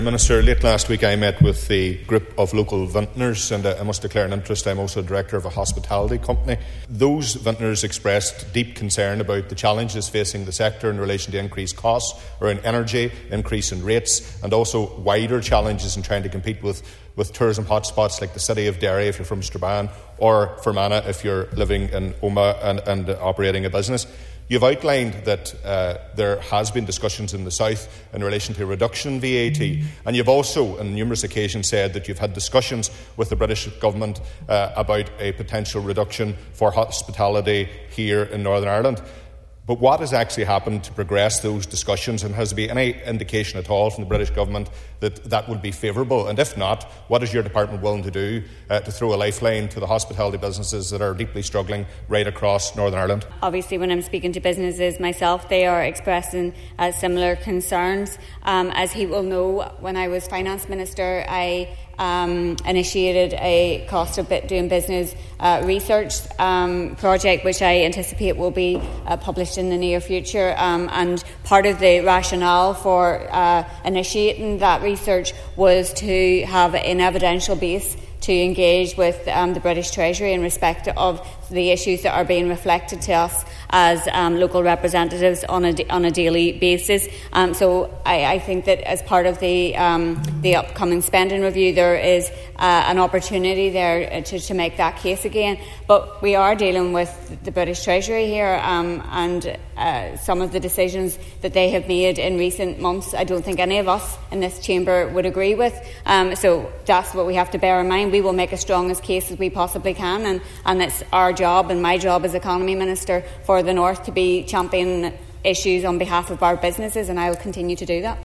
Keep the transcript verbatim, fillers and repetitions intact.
Minister, late last week I met with the group of local vintners, and I must declare an interest. I'm also director of a hospitality company. Those vintners expressed deep concern about the challenges facing the sector in relation to increased costs around energy, increase in rates, and also wider challenges in trying to compete with, with tourism hotspots like the city of Derry if you're from Strabane, or Fermanagh if you're living in Omagh and, and operating a business. You've outlined that uh, there has been discussions in the South in relation to a reduction in V A T, and you've also on numerous occasions said that you've had discussions with the British Government uh, about a potential reduction for hospitality here in Northern Ireland. But what has actually happened to progress those discussions, and has there been any indication at all from the British Government that that would be favourable? And if not, what is your department willing to do uh, to throw a lifeline to the hospitality businesses that are deeply struggling right across Northern Ireland? Obviously, when I'm speaking to businesses myself, they are expressing uh, similar concerns. Um, as he will know, when I was Finance Minister, I Um, initiated a cost of doing business uh, research um, project, which I anticipate will be uh, published in the near future. Um, and part of the rationale for uh, initiating that research was to have an evidential base to engage with um, the British Treasury in respect of the issues that are being reflected to us as um, local representatives on a, on a daily basis. Um, so I, I think that as part of the um, the upcoming spending review, there is uh, an opportunity there to, to make that case again. But we are dealing with the British Treasury here, um, and uh, some of the decisions that they have made in recent months, I don't think any of us in this chamber would agree with. Um, so that's what we have to bear in mind. We will make as strong a case as we possibly can, and, and it's our job and my job as Economy Minister for the North to be championing issues on behalf of our businesses, and I will continue to do that.